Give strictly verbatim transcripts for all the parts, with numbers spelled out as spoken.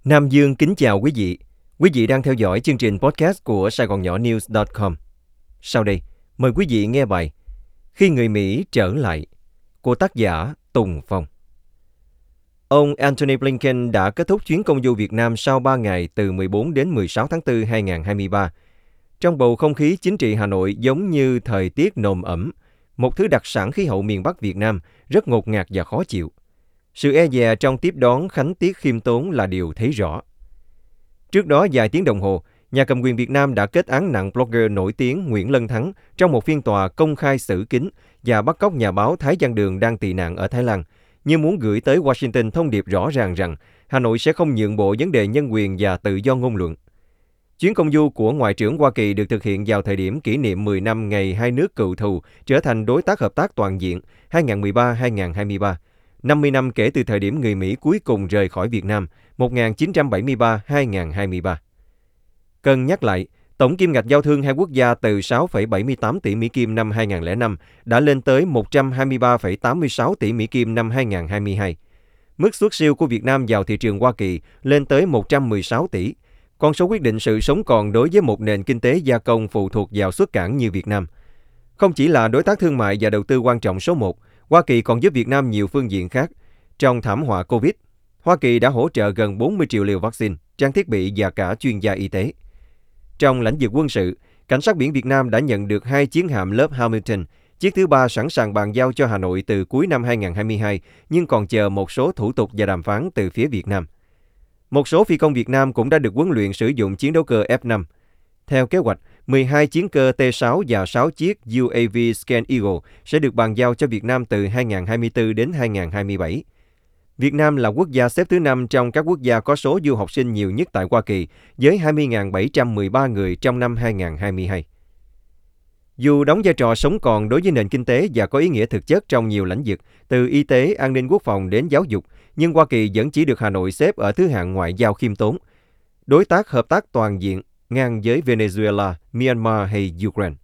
Nam Dương kính chào quý vị. Quý vị đang theo dõi chương trình podcast của Sài Gòn Nhỏ News chấm com. Sau đây, mời quý vị nghe bài Khi người Mỹ trở lại của tác giả Tùng Phong. Ông Antony Blinken đã kết thúc chuyến công du Việt Nam sau ba ngày từ mười bốn đến mười sáu tháng tư năm hai nghìn không trăm hai mươi ba. Trong bầu không khí chính trị Hà Nội giống như thời tiết nồm ẩm, một thứ đặc sản khí hậu miền Bắc Việt Nam rất ngột ngạt và khó chịu. Sự e dè trong tiếp đón khánh tiết khiêm tốn là điều thấy rõ. Trước đó vài tiếng đồng hồ, nhà cầm quyền Việt Nam đã kết án nặng blogger nổi tiếng Nguyễn Lân Thắng trong một phiên tòa công khai xử kín và bắt cóc nhà báo Thái Văn Đường đang tị nạn ở Thái Lan, như muốn gửi tới Washington thông điệp rõ ràng rằng Hà Nội sẽ không nhượng bộ vấn đề nhân quyền và tự do ngôn luận. Chuyến công du của Ngoại trưởng Hoa Kỳ được thực hiện vào thời điểm kỷ niệm mười năm ngày hai nước cựu thù trở thành đối tác hợp tác toàn diện hai nghìn không trăm mười ba đến hai nghìn không trăm hai mươi ba, năm mươi năm kể từ thời điểm người Mỹ cuối cùng rời khỏi Việt Nam một nghìn chín trăm bảy mươi ba đến hai nghìn không trăm hai mươi ba. Cần nhắc lại, tổng kim ngạch giao thương hai quốc gia từ sáu phẩy bảy mươi tám tỷ Mỹ Kim năm hai nghìn không trăm lẻ năm đã lên tới một trăm hai mươi ba phẩy tám mươi sáu tỷ Mỹ Kim năm hai nghìn không trăm hai mươi hai. Mức xuất siêu của Việt Nam vào thị trường Hoa Kỳ lên tới một trăm mười sáu tỷ, con số quyết định sự sống còn đối với một nền kinh tế gia công phụ thuộc vào xuất cảng như Việt Nam. Không chỉ là đối tác thương mại và đầu tư quan trọng số một, Hoa Kỳ còn giúp Việt Nam nhiều phương diện khác. Trong thảm họa Covid, Hoa Kỳ đã hỗ trợ gần bốn mươi triệu liều vaccine, trang thiết bị và cả chuyên gia y tế. Trong lĩnh vực quân sự, Cảnh sát biển Việt Nam đã nhận được hai chiến hạm lớp Hamilton, chiếc thứ ba sẵn sàng bàn giao cho Hà Nội từ cuối năm hai nghìn không trăm hai mươi hai, nhưng còn chờ một số thủ tục và đàm phán từ phía Việt Nam. Một số phi công Việt Nam cũng đã được huấn luyện sử dụng chiến đấu cơ F năm. Theo kế hoạch, mười hai chiến cơ T sáu và sáu chiếc U A V Scan Eagle sẽ được bàn giao cho Việt Nam từ hai nghìn không trăm hai mươi tư đến hai nghìn không trăm hai mươi bảy. Việt Nam là quốc gia xếp thứ năm trong các quốc gia có số du học sinh nhiều nhất tại Hoa Kỳ, với hai mươi nghìn bảy trăm mười ba người trong năm hai nghìn không trăm hai mươi hai. Dù đóng vai trò sống còn đối với nền kinh tế và có ý nghĩa thực chất trong nhiều lĩnh vực, từ y tế, an ninh quốc phòng đến giáo dục, nhưng Hoa Kỳ vẫn chỉ được Hà Nội xếp ở thứ hạng ngoại giao khiêm tốn. Đối tác hợp tác toàn diện, ngang với Venezuela, Myanmar hay Ukraine.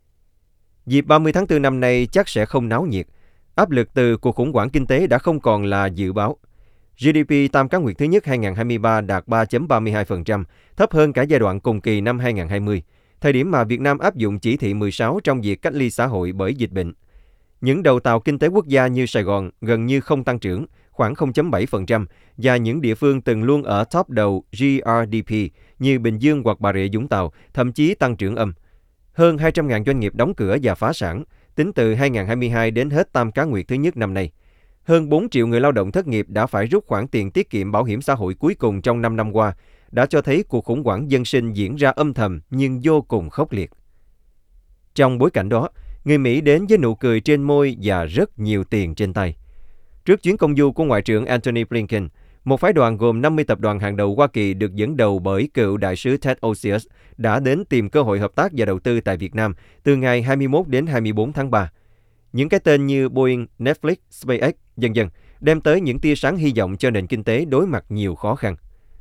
Dịp ba mươi tháng tư năm nay chắc sẽ không náo nhiệt. Áp lực từ cuộc khủng hoảng kinh tế đã không còn là dự báo. giê đê pê tam cá nguyệt thứ nhất hai nghìn không trăm hai mươi ba đạt ba phẩy ba mươi hai phần trăm, thấp hơn cả giai đoạn cùng kỳ năm hai nghìn không trăm hai mươi, thời điểm mà Việt Nam áp dụng chỉ thị mười sáu trong việc cách ly xã hội bởi dịch bệnh. Những đầu tàu kinh tế quốc gia như Sài Gòn gần như không tăng trưởng, khoảng không phẩy bảy phần trăm, và những địa phương từng luôn ở top đầu giê rờ đê pê như Bình Dương hoặc Bà Rịa Vũng Tàu thậm chí tăng trưởng âm. Hơn hai trăm nghìn doanh nghiệp đóng cửa và phá sản, tính từ hai nghìn không trăm hai mươi hai đến hết tam cá nguyệt thứ nhất năm nay. Hơn bốn triệu người lao động thất nghiệp đã phải rút khoản tiền tiết kiệm bảo hiểm xã hội cuối cùng trong năm năm qua, đã cho thấy cuộc khủng hoảng dân sinh diễn ra âm thầm nhưng vô cùng khốc liệt. Trong bối cảnh đó, người Mỹ đến với nụ cười trên môi và rất nhiều tiền trên tay. Trước chuyến công du của Ngoại trưởng Antony Blinken, một phái đoàn gồm năm mươi tập đoàn hàng đầu Hoa Kỳ được dẫn đầu bởi cựu đại sứ Ted Osius đã đến tìm cơ hội hợp tác và đầu tư tại Việt Nam từ ngày hai mươi mốt đến hai mươi bốn tháng ba. Những cái tên như Boeing, Netflix, SpaceX, vân vân đem tới những tia sáng hy vọng cho nền kinh tế đối mặt nhiều khó khăn.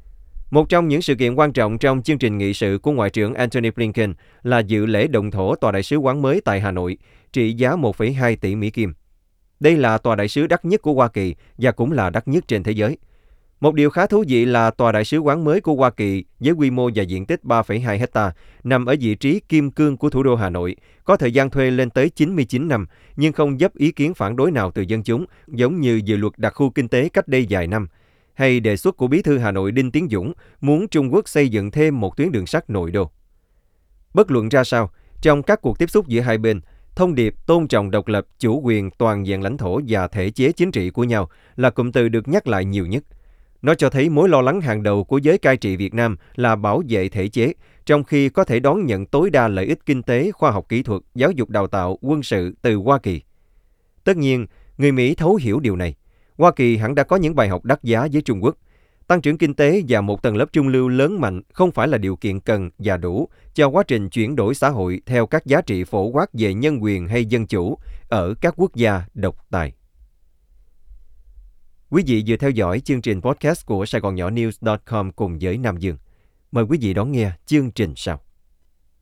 Một trong những sự kiện quan trọng trong chương trình nghị sự của Ngoại trưởng Antony Blinken là dự lễ động thổ tòa đại sứ quán mới tại Hà Nội, trị giá một phẩy hai tỷ Mỹ Kim. Đây là tòa đại sứ đắt nhất của Hoa Kỳ và cũng là đắt nhất trên thế giới. Một điều khá thú vị là tòa đại sứ quán mới của Hoa Kỳ với quy mô và diện tích ba phẩy hai hectare nằm ở vị trí kim cương của thủ đô Hà Nội, có thời gian thuê lên tới chín mươi chín năm, nhưng không vấp ý kiến phản đối nào từ dân chúng, giống như dự luật đặc khu kinh tế cách đây vài năm, hay đề xuất của Bí thư Hà Nội Đinh Tiến Dũng muốn Trung Quốc xây dựng thêm một tuyến đường sắt nội đô. Bất luận ra sao, trong các cuộc tiếp xúc giữa hai bên, thông điệp tôn trọng độc lập, chủ quyền, toàn vẹn lãnh thổ và thể chế chính trị của nhau là cụm từ được nhắc lại nhiều nhất. Nó cho thấy mối lo lắng hàng đầu của giới cai trị Việt Nam là bảo vệ thể chế, trong khi có thể đón nhận tối đa lợi ích kinh tế, khoa học kỹ thuật, giáo dục đào tạo, quân sự từ Hoa Kỳ. Tất nhiên, người Mỹ thấu hiểu điều này. Hoa Kỳ hẳn đã có những bài học đắt giá với Trung Quốc. Tăng trưởng kinh tế và một tầng lớp trung lưu lớn mạnh không phải là điều kiện cần và đủ cho quá trình chuyển đổi xã hội theo các giá trị phổ quát về nhân quyền hay dân chủ ở các quốc gia độc tài. Quý vị vừa theo dõi chương trình podcast của Sài Gòn Nhỏ News chấm com cùng với Nam Dương. Mời quý vị đón nghe chương trình sau.